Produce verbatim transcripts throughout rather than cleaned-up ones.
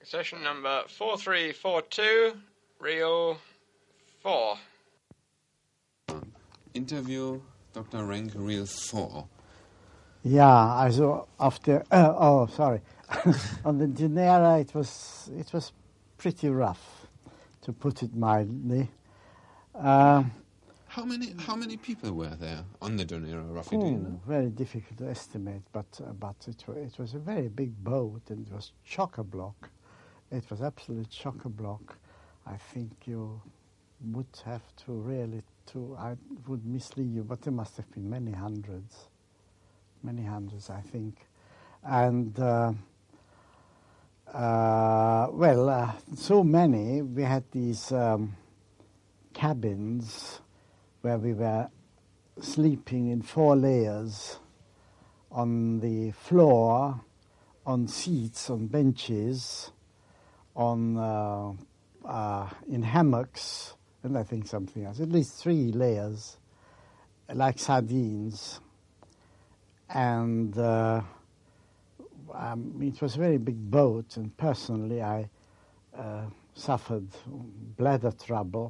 Session number four three four two, reel four. Interview Doctor Renck, reel four. Yeah, also after, uh, oh, sorry. On the Dunera, it was, it was pretty rough, to put it mildly. Uh, How many how many people were there on the Dunera, roughly? Do you know? Very difficult to estimate, but uh, but it, wa- it was a very big boat, and it was chock-a-block. It was absolute chock-a-block. I think you would have to really, to I would mislead you, but there must have been many hundreds. Many hundreds, I think. And, uh, uh, well, uh, so many, we had these um, cabins where we were sleeping in four layers on the floor, on seats, on benches, on uh, uh, in hammocks, and I think something else, at least three layers, like sardines. And uh, um, it was a very big boat, and personally I uh, suffered bladder trouble,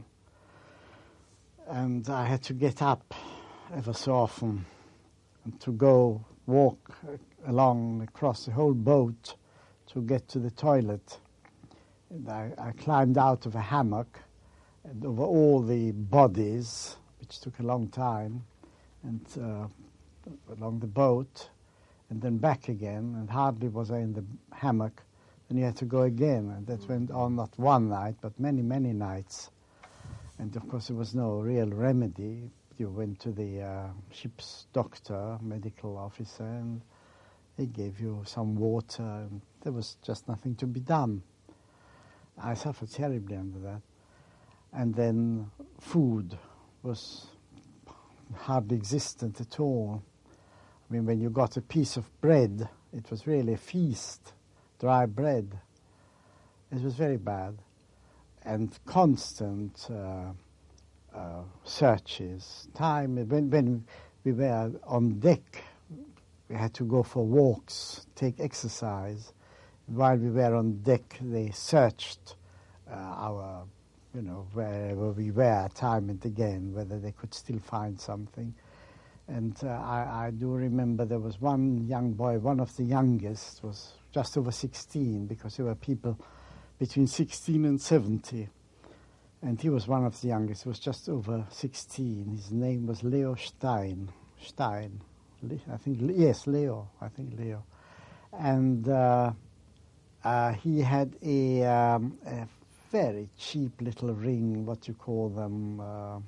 and I had to get up ever so often and to go walk along across the whole boat to get to the toilet. And I, I climbed out of a hammock and over all the bodies, which took a long time, and uh, along the boat, and then back again, and hardly was I in the hammock, then you had to go again, and that went on not one night, but many, many nights. And of course there was no real remedy. You went to the uh, ship's doctor, medical officer, and he gave you some water, and there was just nothing to be done. I suffered terribly under that. And then food was hardly existent at all. I mean, when you got a piece of bread, it was really a feast, dry bread. It was very bad. And constant uh, uh, searches, time. When, when we were on deck, we had to go for walks, take exercise. While we were on deck, they searched uh, our, you know, wherever we were, time and again, whether they could still find something. And uh, I, I do remember there was one young boy, one of the youngest, was just over sixteen, because there were people between sixteen and seventy. And he was one of the youngest. He was just over sixteen. His name was Leo Stein. Stein. Le- I think, yes, Leo. I think Leo. And uh, uh, he had a, um, a very cheap little ring, what you call them, uh,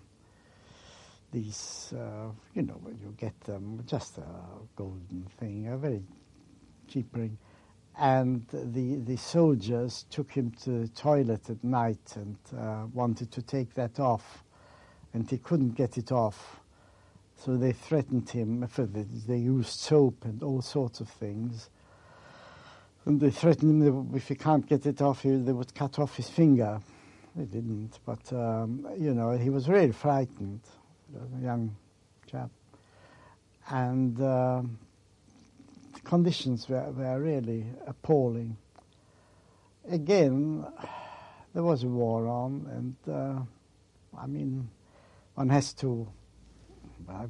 these, uh, you know, when you get them, just a golden thing, a very cheap ring. And the, the soldiers took him to the toilet at night and uh, wanted to take that off, and he couldn't get it off. So they threatened him. They used soap and all sorts of things. And they threatened him that if he can't get it off, they would cut off his finger. They didn't, but, um, you know, he was really frightened, a young chap. And uh, the conditions were, were really appalling. Again, there was a war on, and, uh, I mean, one has to, I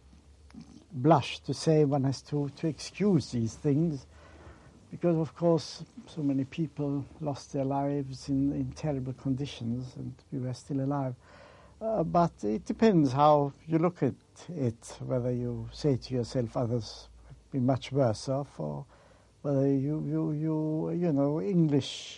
blush to say one has to, to excuse these things, because, of course, so many people lost their lives in, in terrible conditions, and we were still alive. Uh, but it depends how you look at it, whether you say to yourself others have been much worse off, or whether you, you, you, you know, English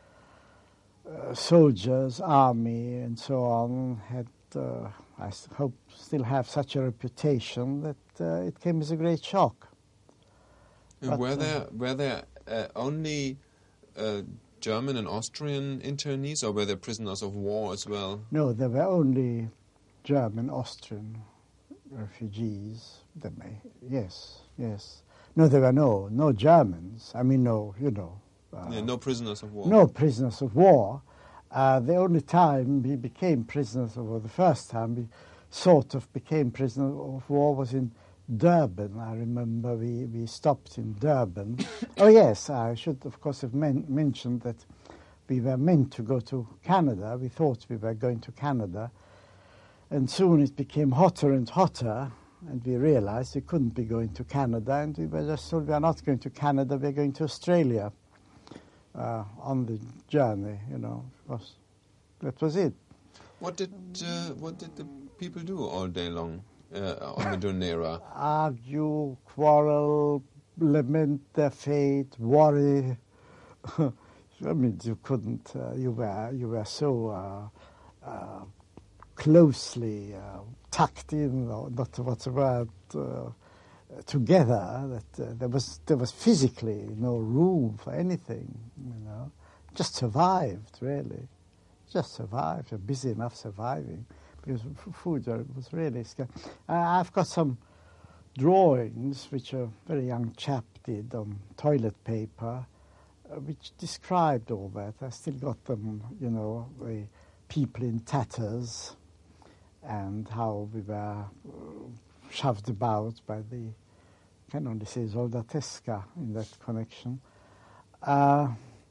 uh, soldiers, army, and so on had, uh, I hope, still have such a reputation that uh, it came as a great shock. And But, were uh, there were there uh, only uh, German and Austrian internees, or were there prisoners of war as well? No, there were only German, Austrian refugees. There may, yes, yes. No, there were no no Germans. I mean, no, you know. Uh, Yeah, no prisoners of war. No prisoners of war. Uh, the only time we became prisoners of war, the first time we sort of became prisoners of war, was in Durban. I remember we, we stopped in Durban. Oh, yes, I should, of course, have men- mentioned that we were meant to go to Canada. We thought we were going to Canada. And soon it became hotter and hotter, and we realized we couldn't be going to Canada, and we were just told we are not going to Canada, we're going to Australia uh, on the journey, you know. It was, that was it. What did uh, what did the people do all day long uh, on the Donera? Argue, quarrel, lament their fate, worry. I mean, you couldn't, uh, you were you were so uh, uh, closely uh, tucked in, or not what's the word, uh, together, that uh, there was there was physically no room for anything, you know. Just survived, really. Just survived. You're busy enough surviving, because f- food was really scarce. Uh, I've got some drawings which a very young chap did on toilet paper, uh, which described all that. I still got them, you know, the people in tatters, and how we were uh, shoved about by the, I can only say Soldateska in that connection. Uh,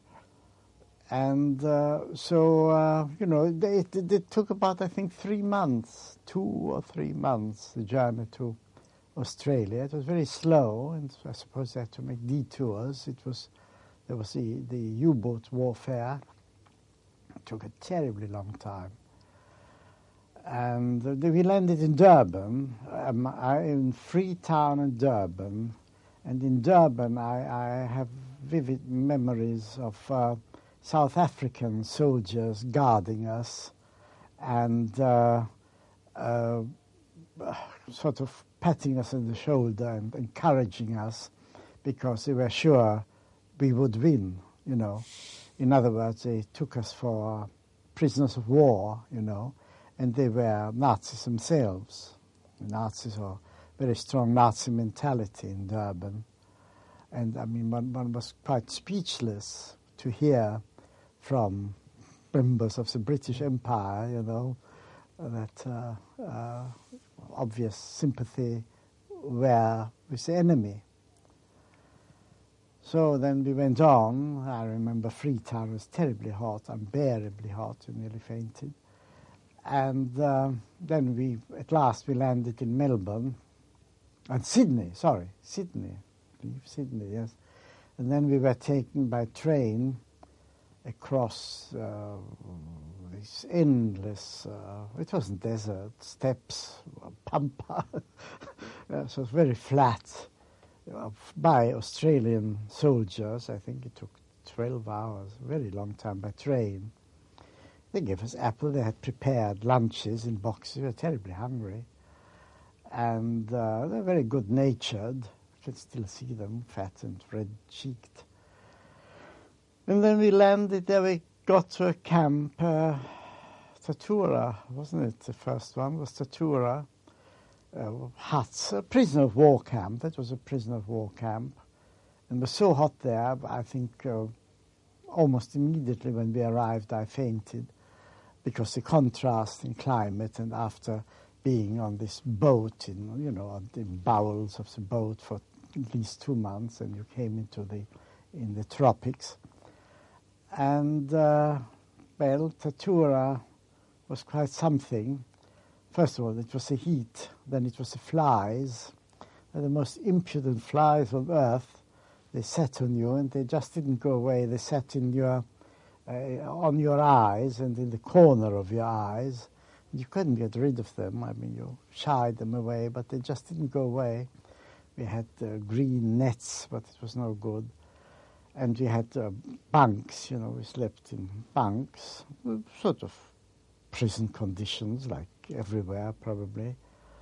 and uh, so, uh, you know, they, it, it took about, I think, three months, two or three months, the journey to Australia. It was very slow, and I suppose they had to make detours. It was, there was the, the U-boat warfare. It took a terribly long time. And uh, we landed in Durban, um, I, in Freetown and Durban. And in Durban, I, I have vivid memories of uh, South African soldiers guarding us and uh, uh, sort of patting us on the shoulder and encouraging us, because they were sure we would win, you know. In other words, they took us for prisoners of war, you know. And they were Nazis themselves. The Nazis are very strong Nazi mentality in Durban. And I mean, one, one was quite speechless to hear from members of the British Empire, you know, that uh, uh, obvious sympathy were with the enemy. So then we went on. I remember Freetown was terribly hot, unbearably hot. You nearly fainted. And uh, then we, at last, we landed in Melbourne, and Sydney, sorry, Sydney, I believe Sydney, yes. And then we were taken by train across uh, this endless, uh, it wasn't desert, steppes, pampa, uh, so it was very flat, uh, by Australian soldiers. I think it took twelve hours, a very long time by train. They gave us apple. They had prepared lunches in boxes. We were terribly hungry. And uh, they're very good-natured. You can still see them, fat and red-cheeked. And then we landed there. We got to a camp, uh, Tatura, wasn't it? The first one was Tatura. Uh, huts, a prisoner of war camp. That was a prisoner of war camp. And it was so hot there, I think uh, almost immediately when we arrived, I fainted, because the contrast in climate, and after being on this boat, in, you know, on the bowels of the boat for at least two months, and you came into the, in the tropics. And, uh, well, Tatura was quite something. First of all, it was the heat, then it was the flies. They're the most impudent flies on earth. They sat on you, and they just didn't go away. They sat in your Uh, on your eyes and in the corner of your eyes. You couldn't get rid of them. I mean, you shied them away, but they just didn't go away. We had uh, green nets, but it was no good. And we had uh, bunks, you know, we slept in bunks, sort of prison conditions, like everywhere probably.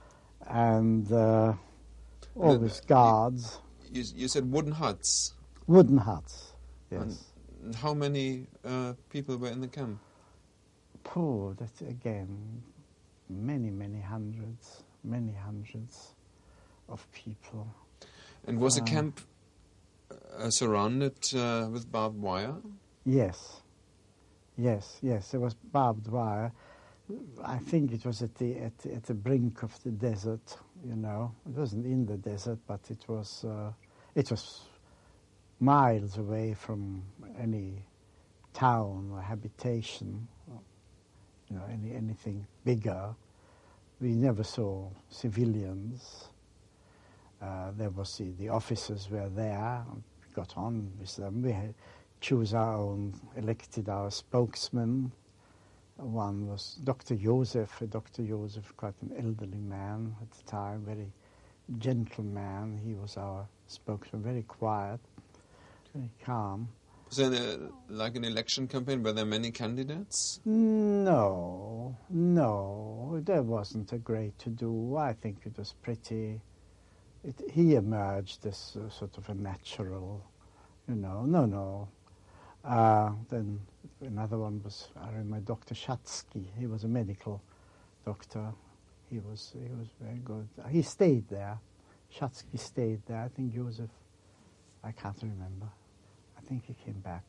And uh, always guards. You, you said wooden huts. Wooden huts, yes. And how many uh, people were in the camp? Poor, that's again, many, many hundreds, many hundreds of people. And was um, the camp uh, surrounded uh, with barbed wire? Yes, yes, yes, there was barbed wire. I think it was at the, at, at the brink of the desert, you know. It wasn't in the desert, but it was uh, it was miles away from any town or habitation, you know, any anything bigger. We never saw civilians. Uh, there was the, the officers were there. We got on with them. We had choose our own, elected our spokesman. One was Doctor Joseph. Doctor Joseph, quite an elderly man at the time, very gentle man. He was our spokesman, very quiet, very calm. Was there a, like an election campaign? Were there many candidates? No, no, there wasn't a great to-do. I think it was pretty... It, he emerged as a, sort of a natural, you know, no, no. Uh, then another one was, I remember, Doctor Shatsky. He was a medical doctor. He was he was very good. He stayed there. Shatsky stayed there. I think Joseph, I can't remember. I think he came back.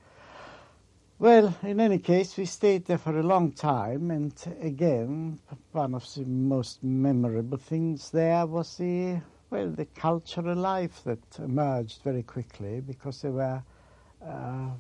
Well, in any case, we stayed there for a long time, and again, one of the most memorable things there was the, well, the cultural life that emerged very quickly, because there were Uh,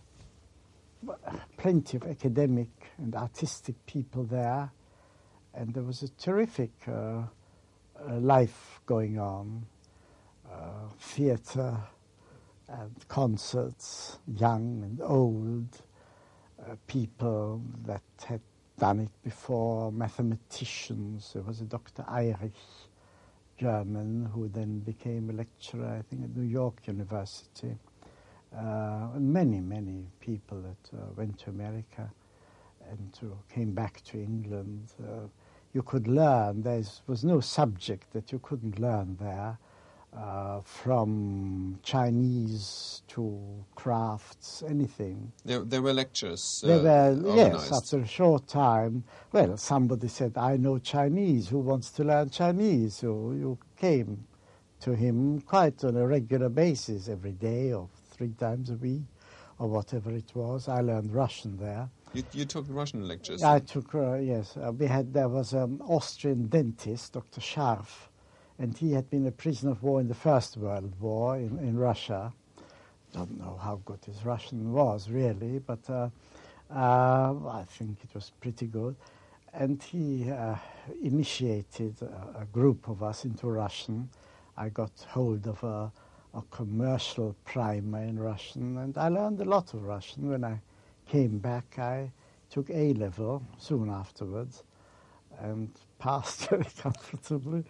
plenty of academic and artistic people there, and there was a terrific uh, uh, life going on, uh, theatre and concerts, young and old, uh, people that had done it before, mathematicians. There was a Doctor Eirich, German, who then became a lecturer, I think, at New York University. Uh, and many, many people that uh, went to America and to, came back to England. Uh, you could learn. There was no subject that you couldn't learn there, uh, from Chinese to crafts, anything. There, there were lectures uh, There were, yes, organized. after a short time. Well, somebody said, I know Chinese. Who wants to learn Chinese? So you came to him quite on a regular basis every day or three times a week or whatever it was. I learned Russian there. You, you took Russian lectures? I took, uh, yes. Uh, we had, there was an Austrian dentist, Doctor Scharf, and he had been a prisoner of war in the First World War in, in Russia. Don't know how good his Russian was, really, but uh, uh, I think it was pretty good. And he uh, initiated a, a group of us into Russian. I got hold of a, a commercial primer in Russian, and I learned a lot of Russian. When I came back, I took A-level soon afterwards and passed very comfortably.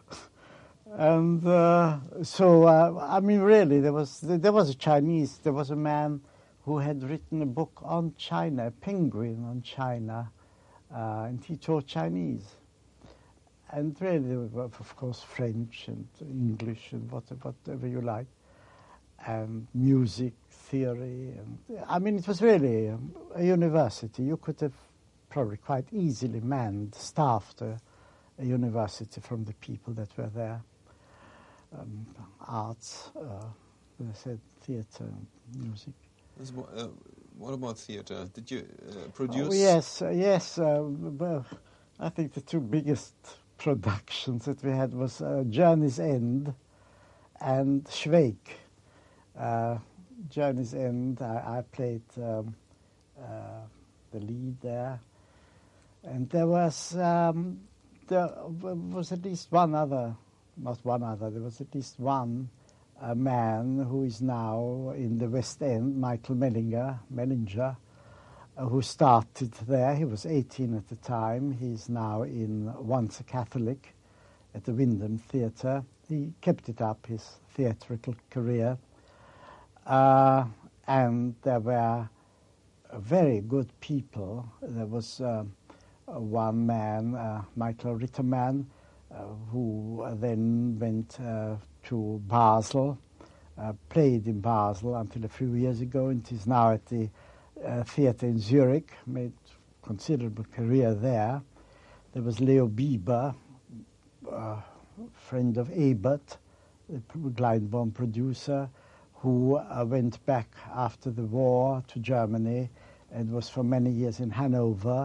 And uh, so, uh, I mean, really, there was there was a Chinese, there was a man who had written a book on China, a penguin on China, uh, and he taught Chinese. And really, there were, of course, French and English and whatever, whatever you like, and music, theory. And I mean, it was really a, a university. You could have probably quite easily manned, staffed a, a university from the people that were there. Um, arts, uh, as I said, theatre, music. Uh, what about theatre? Did you uh, produce? Oh, yes, uh, yes. Uh, well, I think the two biggest productions that we had was uh, Journey's End and Schweik. Uh, Journey's End, I, I played um, uh, the lead there. And there was, um, there was at least one other, not one other, there was at least one uh, man who is now in the West End, Michael Mellinger, Mellinger, uh, who started there. He was eighteen at the time. He's now in Once a Catholic at the Wyndham Theatre. He kept it up, his theatrical career. Uh, and there were very good people. There was uh, one man, uh, Michael Ritterman, uh, who then went uh, to Basel, uh, played in Basel until a few years ago, and is now at the uh, theatre in Zurich, made considerable career there. There was Leo Bieber, uh, friend of Ebert, the Glyndebourne producer, who uh, went back after the war to Germany and was for many years in Hanover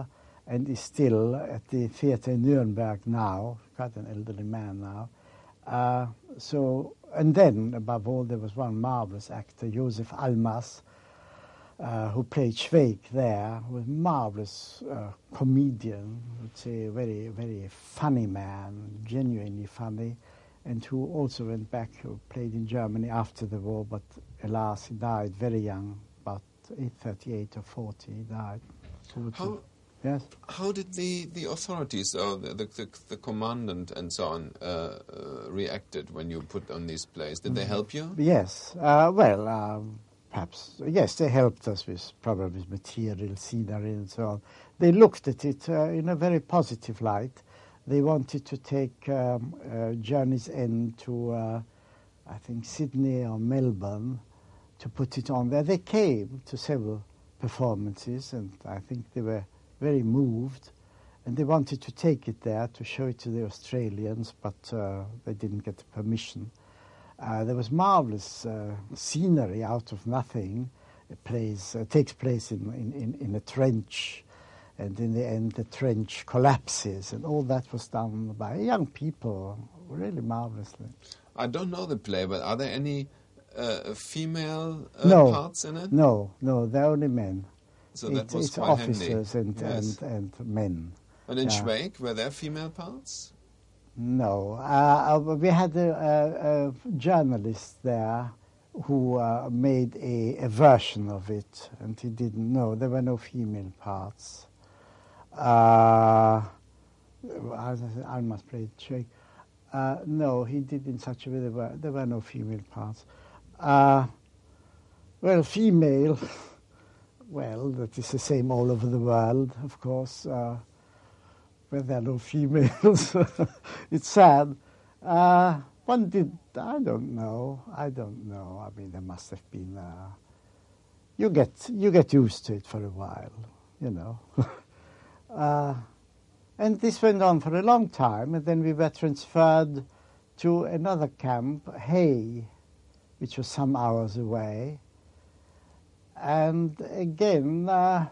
and is still at the theater in Nuremberg now, quite an elderly man now. Uh, so, and then, above all, there was one marvelous actor, Josef Almas, uh, who played Schweik there, was a marvelous uh, comedian, I would say a very, very funny man, genuinely funny, and who also went back, who played in Germany after the war, but alas, he died very young, about thirty-eight or forty, he died. So How, yes? how did the, the authorities, or the, the, the, the commandant and so on, uh, uh, reacted when you put on these plays? Did they help you? Yes. Uh, well, um, perhaps, yes, they helped us with probably with material, scenery and so on. They looked at it uh, in a very positive light. They wanted to take um, uh, Journey's End to, uh, I think, Sydney or Melbourne to put it on there. They came to several performances, and I think they were very moved, and they wanted to take it there to show it to the Australians, but uh, they didn't get the permission. Uh, there was marvelous uh, scenery out of nothing. It plays, uh, takes place in, in, in a trench, and in the end the trench collapses, and all that was done by young people, really marvelously. I don't know the play, but are there any uh, female uh, no, parts in it? No, no, they're only men. So that it's was it's quite officers handy. and, Yes. and, and men. And in Yeah. Schweik, were there female parts? No, uh, we had a, a, a journalist there who uh, made a, a version of it, and he didn't know. There were no female parts. Uh, I must play Schweik. Uh, no, he did in such a way there were, there were no female parts. Uh, well, female, well, that is the same all over the world, of course. Uh, where there are no females. It's sad. Uh, one did, I don't know, I don't know. I mean, there must have been, uh, you get you get used to it for a while, you know. uh, and this went on for a long time, and then we were transferred to another camp, Hay, which was some hours away. And again, uh,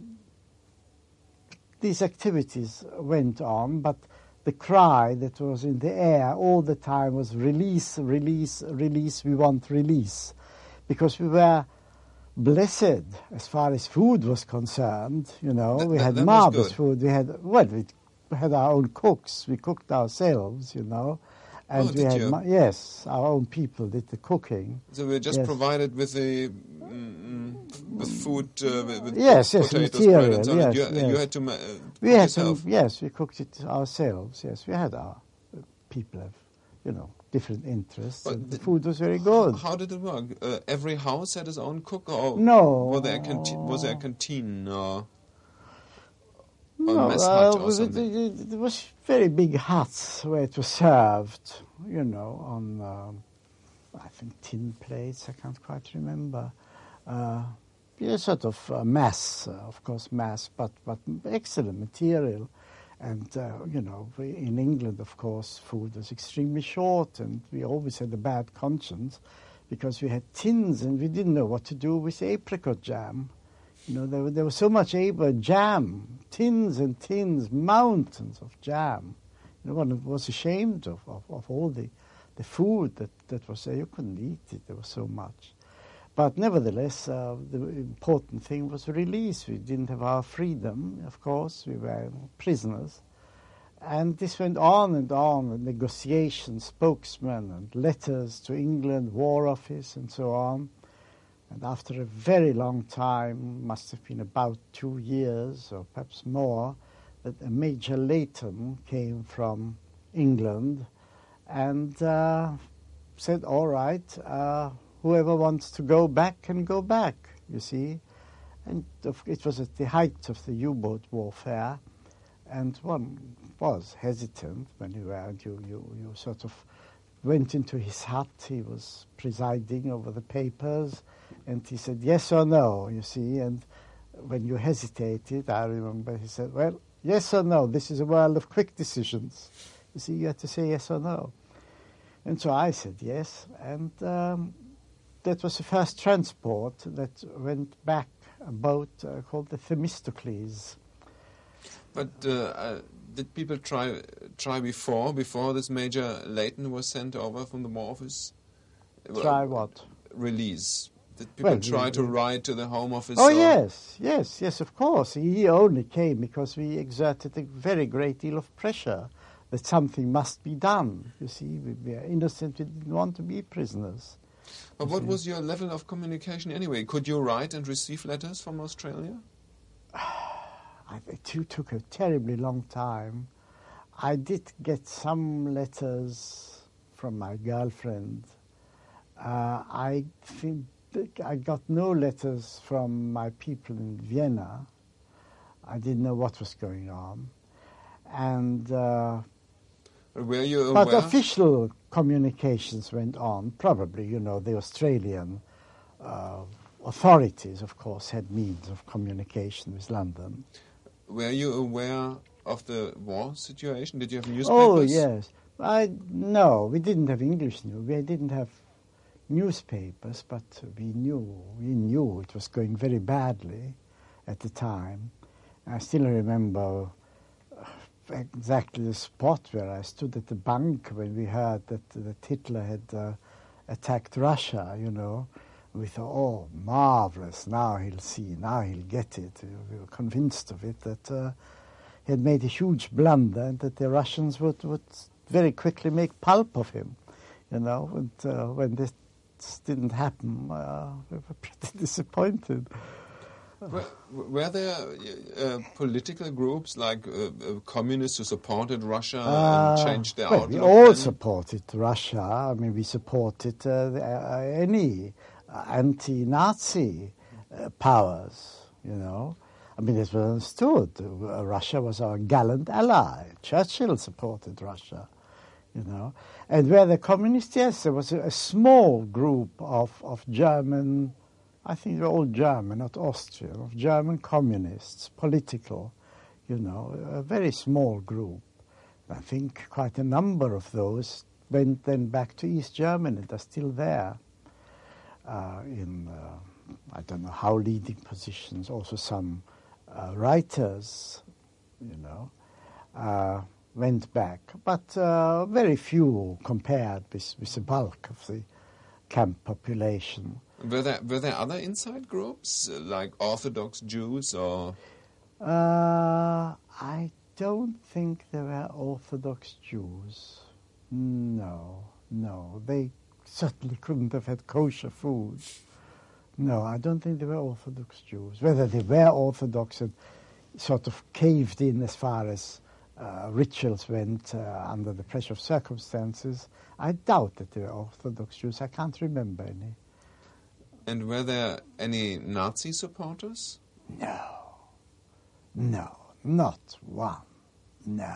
these activities went on, but the cry that was in the air all the time was release, release, release, we want release. Because we were blessed as far as food was concerned, you know. That, we that, had that marvelous food. We had, well, we had our own cooks. We cooked ourselves, you know. And Oh, we did had, you? ma- yes, our own people did the cooking. So we were just Yes. provided with the mm, with food, uh, with with Yes, yes, potatoes, material, bread, and so on. yes, You, yes. you had to ma- uh, We cook had some, yourself. yes, we cooked it ourselves. Yes, we had our uh, people have, you know, different interests. But And the the- food was very good. How did it work? Uh, every house had its own cook, or No. Was there a canteen? Was there a canteen or, or No, a mess hut uh, or it- something? it- it- there was very big huts where it was served, you know, on um, I think tin plates. I can't quite remember. Uh, yeah, sort of uh, mass, uh, of course, mass, but but excellent material. And uh, you know, we, in England, of course, food was extremely short, and we always had a bad conscience because we had tins, and we didn't know what to do with apricot jam. You know, there, there was so much able jam, tins and tins, mountains of jam. You know, one was ashamed of, of, of all the, the food that, that was there. You couldn't eat it, there was so much. But nevertheless, uh, the important thing was release. We didn't have our freedom, of course. We were prisoners. And this went on and on, and negotiations, spokesmen, and letters to England, War Office, and so on. And after a very long time, must have been about two years or perhaps more, that a Major Leighton came from England and uh, said, all right, uh, whoever wants to go back can go back, you see. And it was at the height of the U-boat warfare, and one was hesitant when you were, you, you, you sort of went into his hut. He was presiding over the papers, and he said, yes or no, you see. And when you hesitated, I remember he said, well, yes or no, this is a world of quick decisions. You see, you had to say yes or no. And so I said yes, and um, that was the first transport that went back, a boat uh, called the Themistocles. But uh, uh, did people try try before before this Major Leighton was sent over from the War Office? Try what? Release. Did people Well, try we- to we- write to the Home Office? Oh, or- yes, yes, yes, of course. He only came because we exerted a very great deal of pressure that something must be done. You see, we were innocent, we didn't want to be prisoners. But what was your level of communication anyway? Could you write and receive letters from Australia? I, it too took a terribly long time. I did get some letters from my girlfriend. Uh, I think I got no letters from my people in Vienna. I didn't know what was going on. And uh, Were you aware? but official communications went on. Probably, you know, the Australian uh, authorities, of course, had means of communication with London. Were you aware of the war situation? Did you have newspapers? Oh, yes. I no, we didn't have English news. We didn't have newspapers, but we knew we knew it was going very badly at the time. I still remember uh, exactly the spot where I stood at the bank when we heard that that Hitler had uh, attacked Russia. You know, we thought, oh, marvelous! Now he'll see. Now he'll get it. We were convinced of it that uh, he had made a huge blunder and that the Russians would would very quickly make pulp of him. You know, and uh, when this didn't happen, uh, we were pretty disappointed. Were, were there uh, political groups like uh, uh, communists who supported Russia Uh, and changed their well, outlook? we all then? supported Russia. I mean, we supported uh, the, uh, any uh, anti-Nazi uh, powers, you know. I mean, it was understood. Uh, Russia was our gallant ally. Churchill supported Russia, you know. And where the communists, yes, there was a, a small group of, of German, I think they're all German, not Austrian, of German communists, political, you know, a very small group. I think quite a number of those went then back to East Germany. They're still there uh, in, uh, I don't know how leading positions, also some uh, writers, you know, uh, went back. But uh, very few compared with, with the bulk of the camp population. Were there were there other inside groups uh, like Orthodox Jews or? Uh, I don't think there were Orthodox Jews. No, no. They certainly couldn't have had kosher food. No, I don't think there were Orthodox Jews. Whether they were Orthodox and sort of caved in as far as uh, rituals went uh, under the pressure of circumstances, I doubt that there were Orthodox Jews. I can't remember any. And were there any Nazi supporters? No. No, not one. No.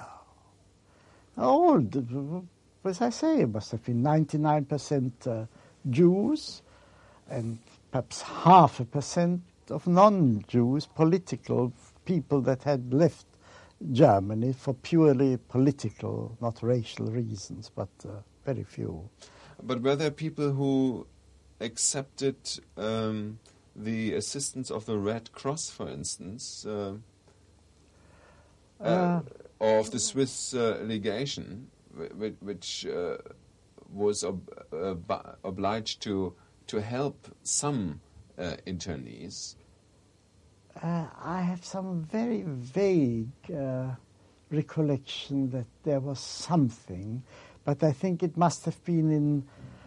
All, the- as I say, it must have been ninety-nine percent uh, Jews and perhaps half a percent of non-Jews, political people that had left Germany for purely political, not racial reasons, but uh, very few. But were there people who accepted um, the assistance of the Red Cross, for instance, uh, uh, Uh, or of the Swiss uh, legation, which, which uh, was ob- uh, bu- obliged to to help some uh, internees? Uh, I have some very vague uh, recollection that there was something, but I think it must have been in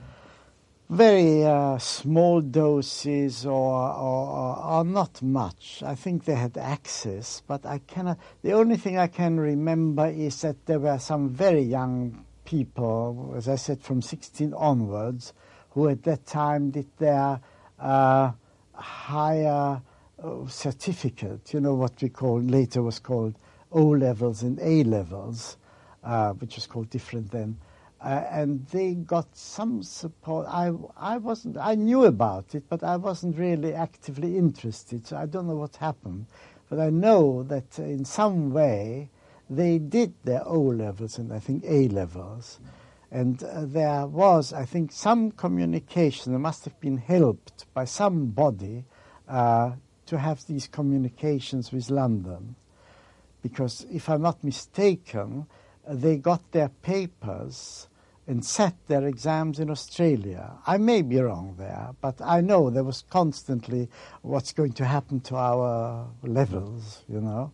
very uh, small doses or, or, or, or not much. I think they had access, but I cannot. The only thing I can remember is that there were some very young people, as I said, from sixteen onwards, who at that time did their uh, higher uh, certificate, you know, what we call, later was called O-levels and A-levels, uh, which was called different then. Uh, and they got some support. I, I wasn't, I knew about it, but I wasn't really actively interested, so I don't know what happened. But I know that in some way they did their O-levels and I think A-levels. And uh, there was, I think, some communication. They must have been helped by somebody uh, to have these communications with London. because if I'm not mistaken, uh, they got their papers and sat their exams in Australia. I may be wrong there, but I know there was constantly what's going to happen to our levels, you know.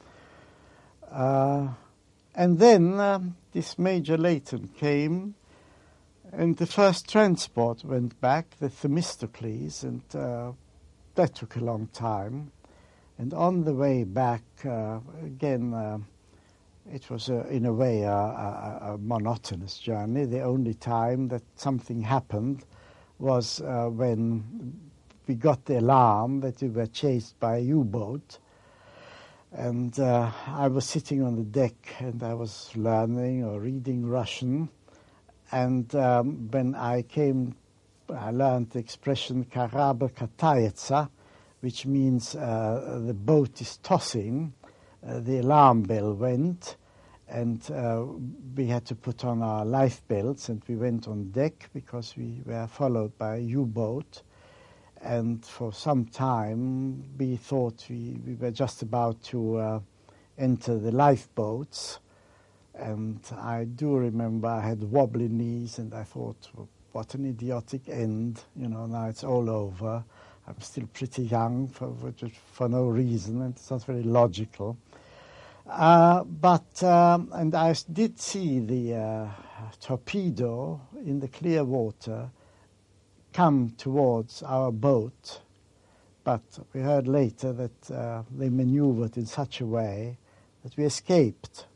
Uh, and then um, this Major Leighton came, and the first transport went back, the Themistocles, and uh, that took a long time. And on the way back, uh, again, uh, it was, uh, in a way, a, a, a monotonous journey. The only time that something happened was uh, when we got the alarm that we were chased by a U-boat. And uh, I was sitting on the deck, and I was learning or reading Russian. And um, when I came, I learned the expression "karablь kataется," which means uh, the boat is tossing. Uh, the alarm bell went, and uh, we had to put on our life belts, and we went on deck because we were followed by a U-boat. And for some time, we thought we, we were just about to uh, enter the lifeboats. And I do remember I had wobbly knees, and I thought, well, what an idiotic end. You know, now it's all over. I'm still pretty young for, for, for no reason, and it's not very logical. Uh, but, um, and I did see the uh, torpedo in the clear water come towards our boat, but we heard later that uh, they maneuvered in such a way that we escaped.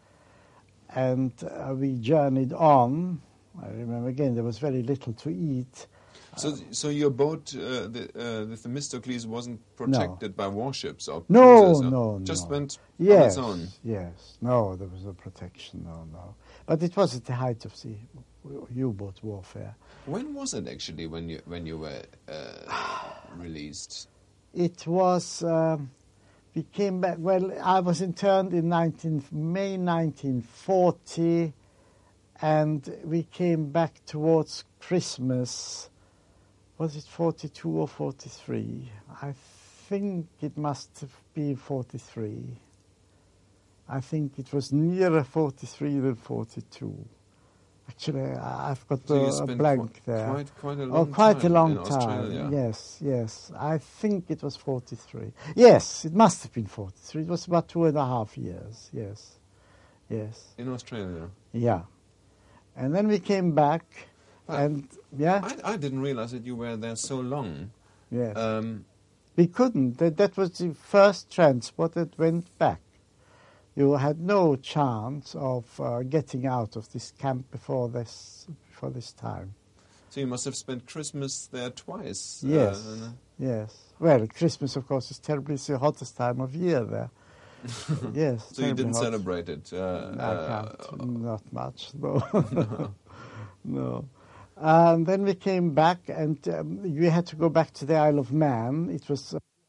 And uh, we journeyed on. I remember again, there was very little to eat. So, so your boat, uh, the, uh, the Themistocles, wasn't protected no. by warships or no, cruisers? Or no, just no. went yes, on its own? Yes, no, there was no protection, no, no. But it was at the height of the U-boat warfare. When was it actually when you when you were uh, released? It was. Um, we came back. Well, I was interned in May nineteen forty, and we came back towards Christmas. Was it forty-two or forty-three? I think it must have been forty-three. I think it was nearer forty-three than forty-two. Actually, I've got so a, a blank qu- there. Quite, quite a long oh, quite time a long in time. Australia. Yes, yes. I think it was forty-three. Yes, it must have been forty-three. It was about two and a half years. Yes, yes. In Australia. Yeah, and then we came back, but and yeah. I, I didn't realize that you were there so long. Yes. Um, we couldn't. That, that was the first transport that went back. You had no chance of uh, getting out of this camp before this before this time. So you must have spent Christmas there twice. Yes, uh, yes. Well, Christmas, of course, is terribly it's the hottest time of year there. Yes. So you didn't hot. celebrate it? Uh, I uh, can't. Not much, no. no. No. And then we came back, and um, we had to go back to the Isle of Man. It was